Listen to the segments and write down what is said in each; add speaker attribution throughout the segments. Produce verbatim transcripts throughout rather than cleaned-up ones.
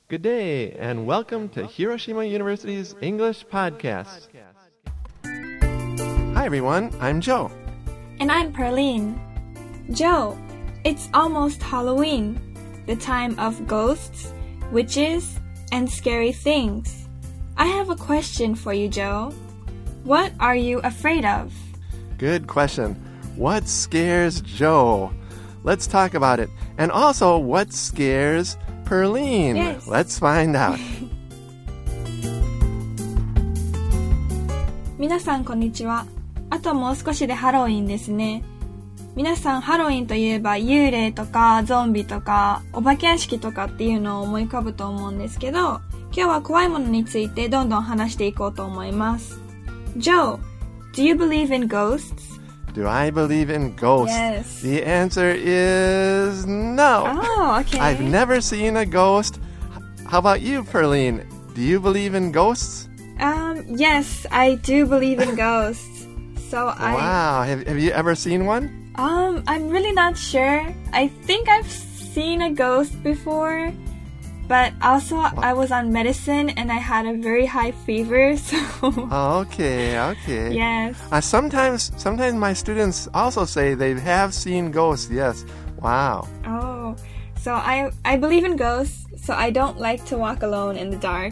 Speaker 1: Good day, and welcome to Hiroshima University's English Podcast. Hi, everyone. I'm Joe.
Speaker 2: And I'm Perlene. Joe, it's almost Halloween, the time of ghosts, witches, and scary things. I have a question for you, Joe. What are you afraid of?
Speaker 1: Good question. What scares Joe? Let's talk about it. And also, what scares Perlene?
Speaker 2: Yes.
Speaker 1: Let's find out.
Speaker 2: 皆さんこんにちは。あともう少しでハロウィンですね。皆さんハロウィンといえば幽霊とかゾンビとかお化け屋敷とかっていうのを思い浮かぶと思うんですけど、今日は怖いものについてどんどん話していこうと思います。Joe, do you believe in ghosts?Do
Speaker 1: I believe in ghosts?
Speaker 2: Yes.
Speaker 1: The answer is no.
Speaker 2: Oh, okay.
Speaker 1: I've never seen a ghost. How about you, Perlene? Do you believe in ghosts?
Speaker 2: Um, yes, I do believe in ghosts. So I...
Speaker 1: Wow. Have, have you ever seen one?
Speaker 2: Um, I'm really not sure. I think I've seen a ghost before. But also, what? I was on medicine and I had a very high fever, so...
Speaker 1: Okay, okay.
Speaker 2: Yes.
Speaker 1: Uh, sometimes, sometimes my students also say they have seen ghosts, yes. Wow.
Speaker 2: Oh, so I, I believe in ghosts, so I don't like to walk alone in the dark.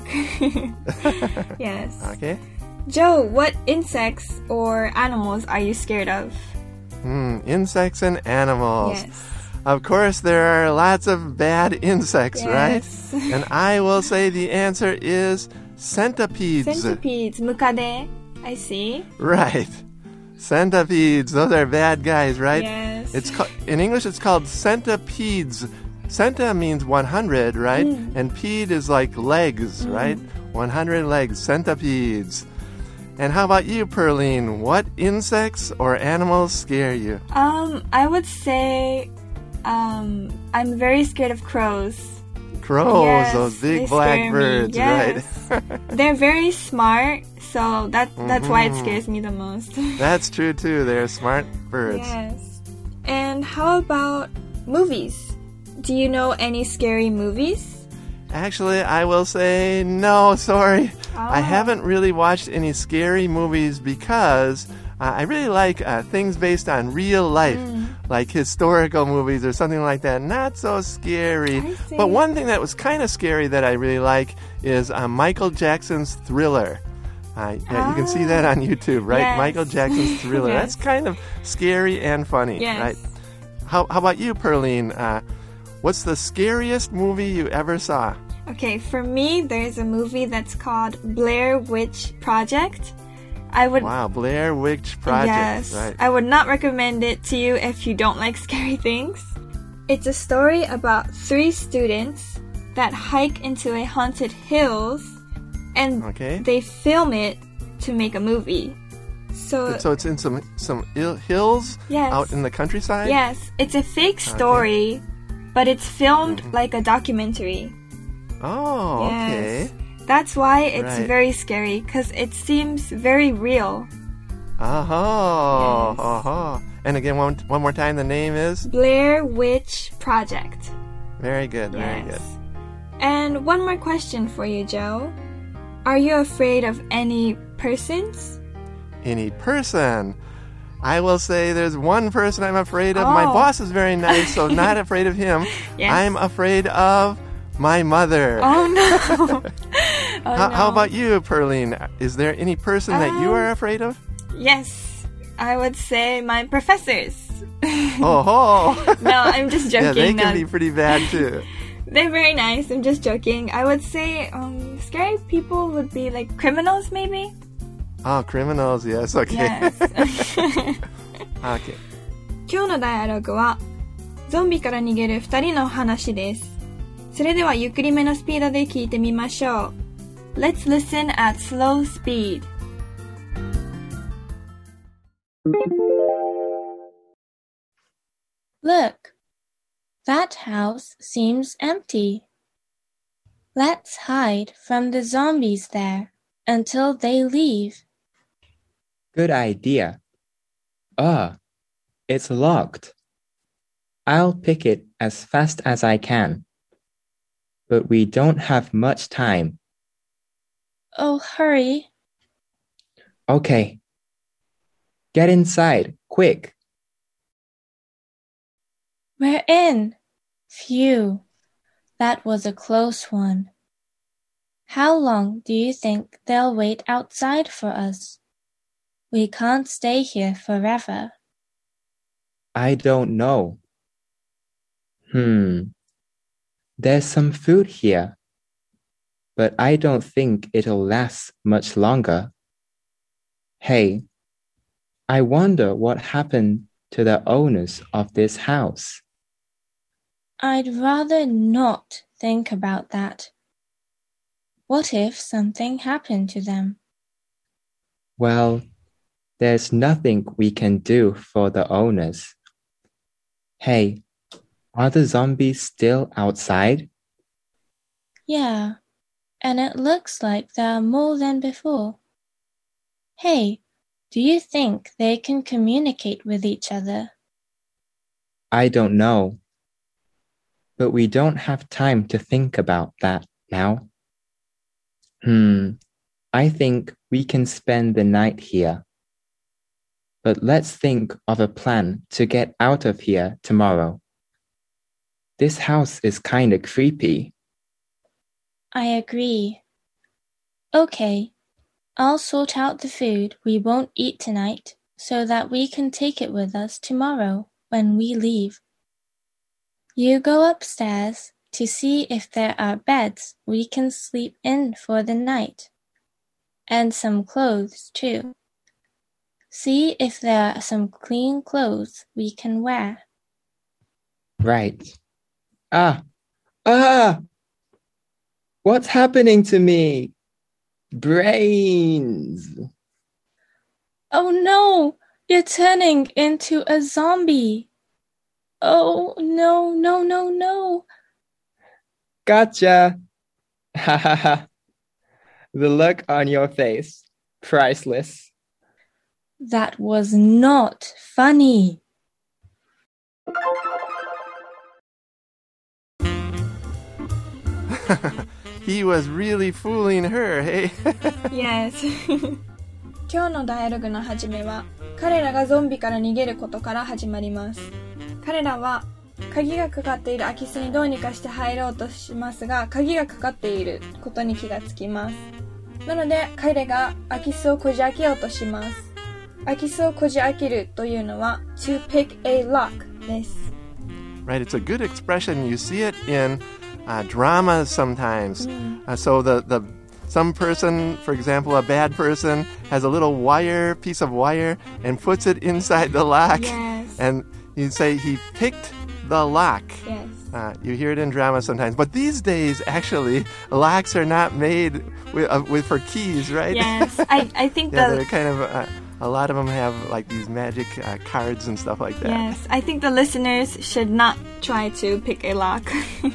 Speaker 2: Yes.
Speaker 1: Okay.
Speaker 2: Joe, what insects or animals are you scared of?
Speaker 1: Hmm, insects and animals.
Speaker 2: Yes.
Speaker 1: Of course, there are lots of bad insects,
Speaker 2: yes.
Speaker 1: right? And I will say the answer is centipedes.
Speaker 2: Centipedes, mukade. I see.
Speaker 1: Right. Centipedes, those are bad guys, right?
Speaker 2: Yes.
Speaker 1: It's ca- in English, it's called centipedes. Centa means one hundred, right?
Speaker 2: Mm.
Speaker 1: And pede is like legs,
Speaker 2: mm.
Speaker 1: right? one hundred legs, centipedes. And how about you, Perlene? What insects or animals scare you?
Speaker 2: Um, I would say... Um, I'm very scared of crows.
Speaker 1: Crows,
Speaker 2: yes,
Speaker 1: those big black birds,
Speaker 2: yes.
Speaker 1: right?
Speaker 2: They're very smart, so that that's
Speaker 1: mm-hmm.
Speaker 2: why it scares me the most.
Speaker 1: That's true too. They're smart birds.
Speaker 2: Yes. And how about movies? Do you know any scary movies?
Speaker 1: Actually, I will say no, sorry.
Speaker 2: Oh.
Speaker 1: I haven't really watched any scary movies because uh, I really like uh, things based on real life.
Speaker 2: Mm.
Speaker 1: Like historical movies or something like that. Not so scary.
Speaker 2: I see.
Speaker 1: But one thing that was kind of scary that I really like is uh, Michael Jackson's Thriller. Uh, yeah,
Speaker 2: ah.
Speaker 1: You can see that on YouTube, right?
Speaker 2: Yes.
Speaker 1: Michael Jackson's Thriller.
Speaker 2: Yes.
Speaker 1: That's kind of scary and funny,
Speaker 2: yes.
Speaker 1: right? How, how about you, Perlene? Uh, what's the scariest movie you ever saw?
Speaker 2: Okay, for me, there's a movie that's called Blair Witch Project. I would
Speaker 1: Wow, Blair Witch Project.
Speaker 2: Yes.
Speaker 1: Right.
Speaker 2: I would not recommend it to you if you don't like scary things. It's a story about three students that hike into a haunted hills and
Speaker 1: okay.
Speaker 2: they film it to make a movie. So
Speaker 1: So it's in some some il- hills
Speaker 2: yes.
Speaker 1: out in the countryside?
Speaker 2: Yes, it's a fake story, okay. but it's filmed
Speaker 1: mm-hmm.
Speaker 2: like a documentary.
Speaker 1: Oh,
Speaker 2: yes.
Speaker 1: okay.
Speaker 2: That's why it's
Speaker 1: right.
Speaker 2: very scary, because it seems very real.
Speaker 1: Uh-huh.
Speaker 2: Yes.
Speaker 1: Uh-huh. And again, one, one more time, the name is?
Speaker 2: Blair Witch Project.
Speaker 1: Very good,
Speaker 2: yes.
Speaker 1: very good.
Speaker 2: And one more question for you, Joe. Are you afraid of any persons?
Speaker 1: Any person? I will say there's one person I'm afraid of.
Speaker 2: Oh.
Speaker 1: My boss is very nice, so not afraid of him.
Speaker 2: Yes.
Speaker 1: I'm afraid of my mother.
Speaker 2: Oh, no. oh,
Speaker 1: how,
Speaker 2: no.
Speaker 1: how about you, Perlene? Is there any person um, that you are afraid of?
Speaker 2: Yes. I would say my professors.
Speaker 1: Oh, ho.
Speaker 2: No, I'm just joking.
Speaker 1: Yeah, they can
Speaker 2: no.
Speaker 1: be pretty bad, too.
Speaker 2: They're very nice. I'm just joking. I would say um, scary people would be like criminals, maybe?
Speaker 1: Oh, criminals, yes. Okay.
Speaker 2: Yes.
Speaker 1: Okay.
Speaker 2: 今日のダイアログはゾンビから逃げる二人の話です。それではゆっくりめのスピードで聞いてみましょう。Let's listen at slow speed.
Speaker 3: Look, that house seems empty. Let's hide from the zombies there until they leave.
Speaker 4: Good idea. Ah, it's locked. I'll pick it as fast as I can. but we don't have much time.
Speaker 3: Oh, hurry.
Speaker 4: Okay. Get inside, quick.
Speaker 3: We're in. Phew. That was a close one. How long do you think they'll wait outside for us? We can't stay here forever.
Speaker 4: I don't know. Hmm. There's some food here, but I don't think it'll last much longer. Hey, I wonder what happened to the owners of this house.
Speaker 3: I'd rather not think about that. What if something happened to them?
Speaker 4: Well, there's nothing we can do for the owners. Hey, are the zombies still outside?
Speaker 3: Yeah, and it looks like there are more than before. Hey, do you think they can communicate with each other?
Speaker 4: I don't know. But we don't have time to think about that now. Hmm, I think we can spend the night here. But let's think of a plan to get out of here tomorrow. This house is kind of creepy.
Speaker 3: I agree. Okay, I'll sort out the food we won't eat tonight so that we can take it with us tomorrow when we leave. You go upstairs to see if there are beds we can sleep in for the night. And some clothes too. See if there are some clean clothes we can wear.
Speaker 4: Right. Ah! Ah! What's happening to me? Brains!
Speaker 3: Oh no! You're turning into a zombie! Oh no, no, no, no!
Speaker 4: Gotcha! Ha ha ha! The look on your face, priceless.
Speaker 3: That was not funny.
Speaker 1: He was really fooling her, hey?
Speaker 2: Yes. 今日のダイアログの始めは、彼らがゾンビから逃げることから始まります。彼らは、鍵がかかっている空き巣にどうにかして入ろうとしますが、鍵がかかっていることに気がつきます。なので、彼が空き巣をこじ開けようとします。空き巣をこじ開けるというのは、to pick a lock です。
Speaker 1: Right, it's a good expression. You see it in uh, dramas sometimes.
Speaker 2: Mm.
Speaker 1: Uh, so the, the some person, for example, a bad person, has a little wire, piece of wire, and puts it inside the lock.
Speaker 2: Yes.
Speaker 1: And you say he picked the lock.
Speaker 2: Yes.
Speaker 1: Uh, you hear it in drama sometimes. But these days, actually, locks are not made with, uh, with for keys, right?
Speaker 2: Yes, I, I think
Speaker 1: yeah,
Speaker 2: the...
Speaker 1: they're kind of... Uh, a lot of them have like these magic uh, cards and stuff like that.
Speaker 2: Yes, I think the listeners should not try to pick a lock.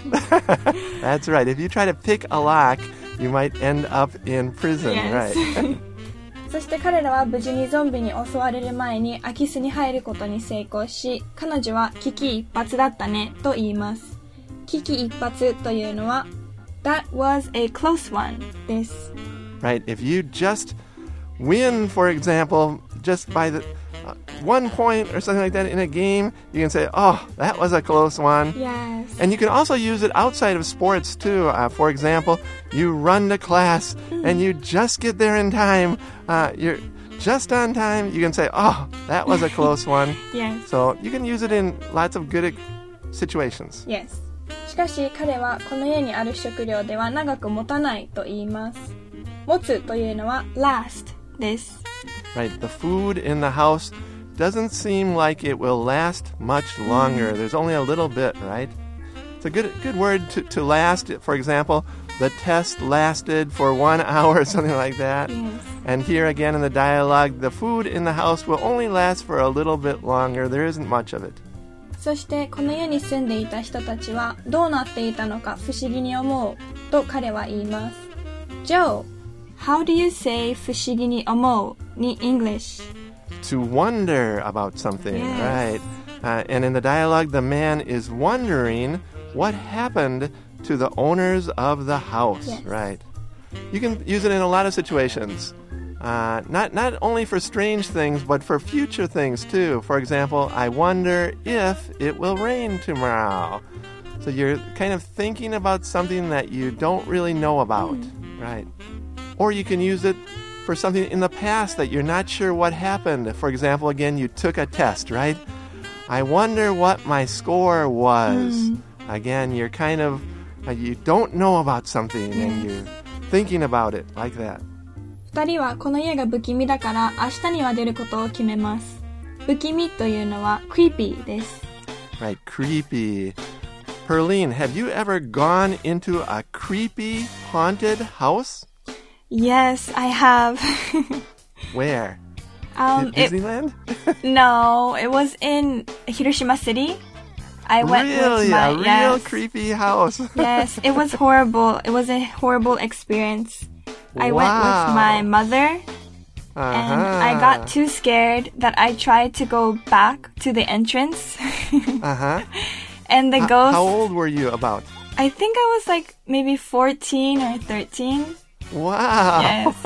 Speaker 1: That's right. If you try to pick a lock, you might end up in prison,
Speaker 2: Yes.
Speaker 1: right?
Speaker 2: そして彼らは無事にゾンビに襲われる前に空き巣に入ることに成功し、彼女は危機一髪だったねと言います。危機一髪というのは That was a close one です。
Speaker 1: Right. If you just win, for example, just by the uh, one point or something like that in a game, you can say, oh, that was a close one.
Speaker 2: Yes.
Speaker 1: And you can also use it outside of sports, too. Uh, for example, you run to class and you just get there in time. Uh, you're just on time. You can say, oh, that was a close one.
Speaker 2: Yes.
Speaker 1: So you can use it in lots of good situations.
Speaker 2: Yes. しかし彼はこの家にある食料では長く持たないと言います。持つというのは last です。
Speaker 1: Right. The food in the house doesn't seem like it will last much longer. There's only a little bit, right? It's a good good word to, to last. For example, the test lasted for one hour or something like that.
Speaker 2: Yes.
Speaker 1: And here again in the dialogue, the food in the house will only last for a little bit longer. There isn't much of it.
Speaker 2: そしてこの家に住んでいた人たちはどうなっていたのか不思議に思うと彼は言います。Joe, how do you say 不思議に思う in English?
Speaker 1: To wonder about something,
Speaker 2: Yes.
Speaker 1: right? Uh, and in the dialogue, the man is wondering what happened to the owners of the house.
Speaker 2: Yes.
Speaker 1: Right. You can use it in a lot of situations. Uh, not not only for strange things, but for future things too. For example, I wonder if it will rain tomorrow. So you're kind of thinking about something that you don't really know about,
Speaker 2: mm.
Speaker 1: right? Or you can use it for something in the past that you're not sure what happened. For example, again, you took a test, right? I wonder what my score was.
Speaker 2: Mm.
Speaker 1: Again, you're kind of, uh, you don't know about something
Speaker 2: yes.
Speaker 1: and you're thinking about it like that.
Speaker 2: 二人はこの家が不気味だから明日には出ることを決めます。不気味というのは creepy です。
Speaker 1: Right, creepy. Perline, have you ever gone into a creepy haunted house?
Speaker 2: Yes, I have.
Speaker 1: Where?
Speaker 2: Um,
Speaker 1: Di- Disneyland?
Speaker 2: It, no, it was in Hiroshima City. I went
Speaker 1: really?
Speaker 2: with my
Speaker 1: a real
Speaker 2: yes.
Speaker 1: creepy house.
Speaker 2: Yes, it was horrible. It was a horrible experience. I
Speaker 1: wow.
Speaker 2: went with my mother,
Speaker 1: uh-huh.
Speaker 2: and I got too scared that I tried to go back to the entrance.
Speaker 1: uh-huh.
Speaker 2: And the
Speaker 1: H-
Speaker 2: ghost...
Speaker 1: How old were you about?
Speaker 2: I think I was like maybe fourteen or thirteen.
Speaker 1: Wow.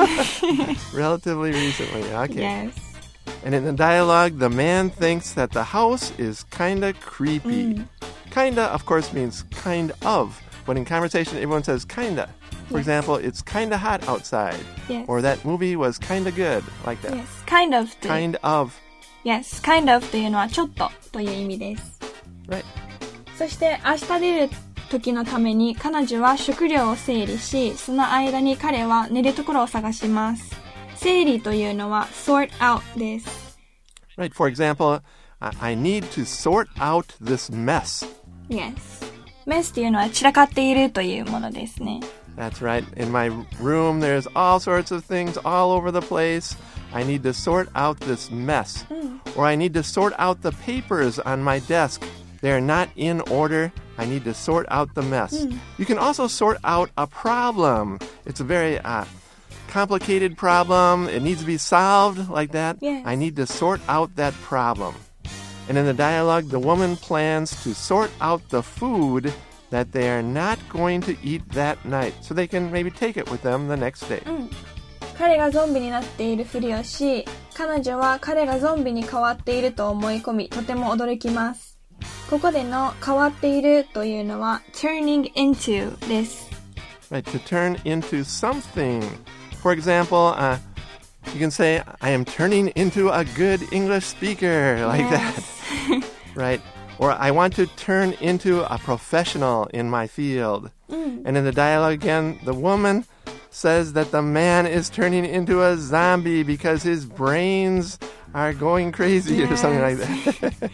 Speaker 2: Yes.
Speaker 1: Relatively recently. Okay.
Speaker 2: Yes.
Speaker 1: And in the dialogue, the man thinks that the house is kinda creepy.
Speaker 2: Mm.
Speaker 1: Kinda, of course, means kind of. But in conversation, everyone says kinda. For
Speaker 2: yes.
Speaker 1: example, it's kinda hot outside.
Speaker 2: Yes.
Speaker 1: Or that movie was kinda good. Like that.
Speaker 2: Yes. Kind of. To,
Speaker 1: Kind of.
Speaker 2: Yes. Kind of というのはちょっとという意味です。
Speaker 1: Right.
Speaker 2: そして明日出る時のために彼女は食料を整理し、その間に彼は寝るところを探します。整理というのは sort out です。
Speaker 1: Right. For example, I need to sort out this mess.
Speaker 2: Yes. mess というのは散らかっているというものですね。
Speaker 1: That's right. In my room, there's all sorts of things all over the place. I need to sort out this mess.
Speaker 2: Mm.
Speaker 1: Or I need to sort out the papers on my desk. They're not in order. I need to sort out the mess.
Speaker 2: Mm.
Speaker 1: You can also sort out a problem. It's a very uh, complicated problem. It needs to be solved like that.
Speaker 2: Yes.
Speaker 1: I need to sort out that problem. And in the dialogue, the woman plans to sort out the food that they are not going to eat that night, so they can maybe take it with them the next day.
Speaker 2: うん。彼がゾンビになっているふりをし、彼女は彼がゾンビに変わっていると思い込み、とても驚きます。ここでの変わっているというのは turning into です。
Speaker 1: Right, to turn into something. For example, uh, you can say, I am turning into a good English speaker, like
Speaker 2: yes.
Speaker 1: that. Right? Or I want to turn into a professional in my field.
Speaker 2: Mm.
Speaker 1: And in the dialogue again, the woman says that the man is turning into a zombie because his brains are going crazy yes. or something like that.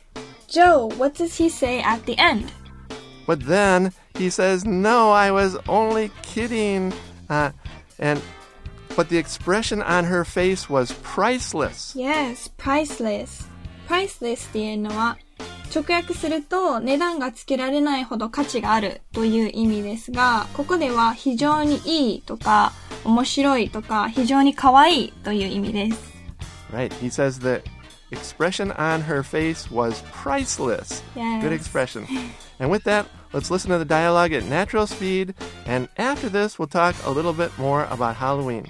Speaker 2: Joe, what does he say at the end?
Speaker 1: But then he says, no, I was only kidding. Uh, and but the expression on her face was priceless.
Speaker 2: Yes, priceless. Priceless っていうのは直訳すると値段がつけられないほど価値があるという意味ですが、ここでは非常にいいとか面白いとか非常に可愛いという意味です。
Speaker 1: Right. He says the expression on her face was priceless.
Speaker 2: Yes.
Speaker 1: Good expression. And with that, let's listen to the dialogue at natural speed. And after this, we'll talk a little bit more about Halloween.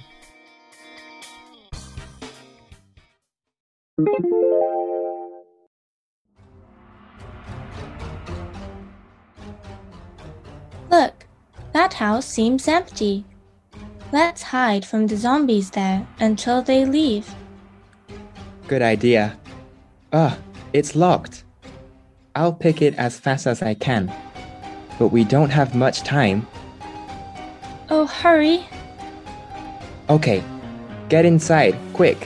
Speaker 3: Look, that house seems empty. Let's hide from the zombies there until they leave.
Speaker 4: Good idea. Ugh, it's locked. I'll pick it as fast as I can. But we don't have much time.
Speaker 3: Oh, hurry.
Speaker 4: Okay, get inside, quick.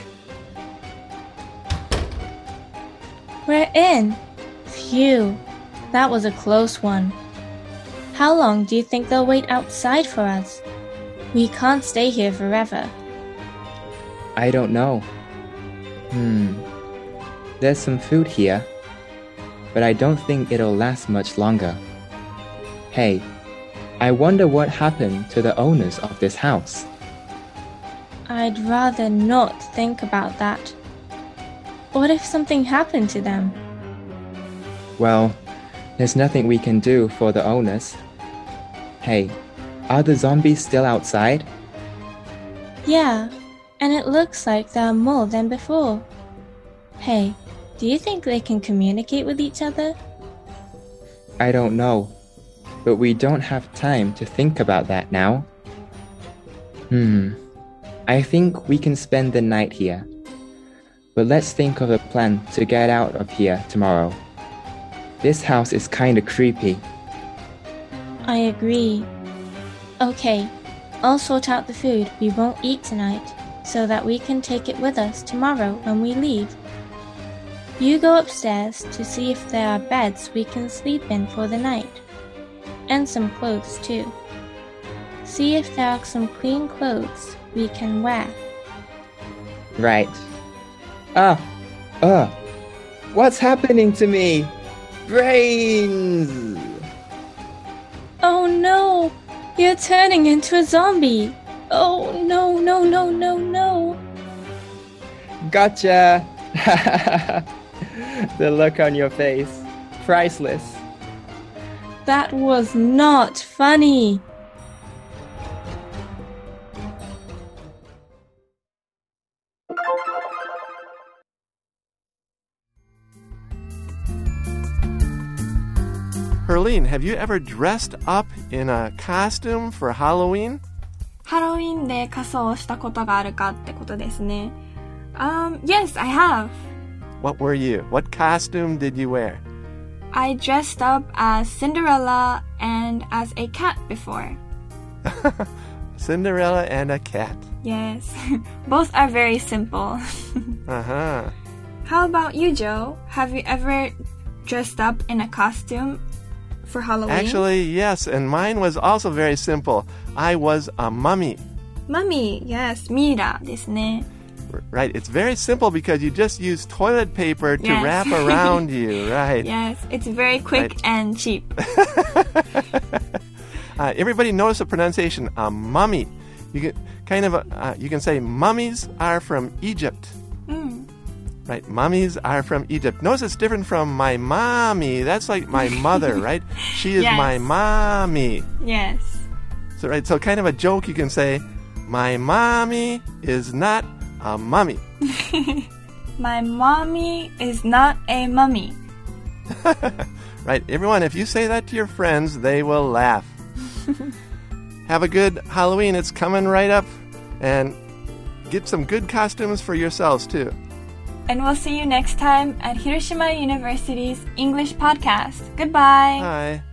Speaker 3: We're in. Phew, that was a close one. How long do you think they'll wait outside for us? We can't stay here forever.
Speaker 4: I don't know. Hmm. There's some food here, but I don't think it'll last much longer. Hey, I wonder what happened to the owners of this house.
Speaker 3: I'd rather not think about that. What if something happened to them?
Speaker 4: Well, there's nothing we can do for the owners. Hey, are the zombies still outside?
Speaker 3: Yeah, and it looks like there are more than before. Hey, do you think they can communicate with each other?
Speaker 4: I don't know, but we don't have time to think about that now. Hmm, I think we can spend the night here. But let's think of a plan to get out of here tomorrow. This house is kinda creepy.
Speaker 3: I agree. Okay, I'll sort out the food we won't eat tonight so that we can take it with us tomorrow when we leave. You go upstairs to see if there are beds we can sleep in for the night. And some clothes too. See if there are some clean clothes we can wear.
Speaker 4: Right. Ah, uh, what's happening to me? Brains!
Speaker 3: Oh no! You're turning into a zombie! Oh no, no, no, no, no!
Speaker 4: Gotcha! The look on your face. Priceless.
Speaker 3: That was not funny!
Speaker 1: Herline, have you ever dressed up in a costume for Halloween?
Speaker 2: ハロウィンで仮装をしたことがあるかってことですね。Um, yes, I have.
Speaker 1: What were you? What costume did you wear?
Speaker 2: I dressed up as Cinderella and as a cat before.
Speaker 1: Cinderella and a cat.
Speaker 2: Yes, both are very simple.
Speaker 1: Uh-huh.
Speaker 2: How about you, Joe? Have you ever dressed up in a costume for Halloween?
Speaker 1: Actually, yes, and mine was also very simple. I was a mummy.
Speaker 2: Mummy, yes, Mira ですね。
Speaker 1: Right, it's very simple because you just use toilet paper to
Speaker 2: Yes.
Speaker 1: wrap around you, right?
Speaker 2: Yes, it's very quick
Speaker 1: Right.
Speaker 2: and cheap.
Speaker 1: uh, everybody notice the pronunciation, a mummy. You can kind of uh, you can say mummies are from Egypt.
Speaker 2: Mm.
Speaker 1: Right, mummies are from Egypt. Notice it's different from my mommy. That's like my mother, right? She is
Speaker 2: Yes.
Speaker 1: my mommy.
Speaker 2: Yes.
Speaker 1: So right, so kind of a joke you can say, my mommy is not a mummy.
Speaker 2: My mommy is not a mummy.
Speaker 1: Right, everyone, if you say that to your friends, they will laugh. Have a good Halloween. It's coming right up. And get some good costumes for yourselves, too.
Speaker 2: And we'll see you next time at Hiroshima University's English podcast. Goodbye.
Speaker 1: Bye.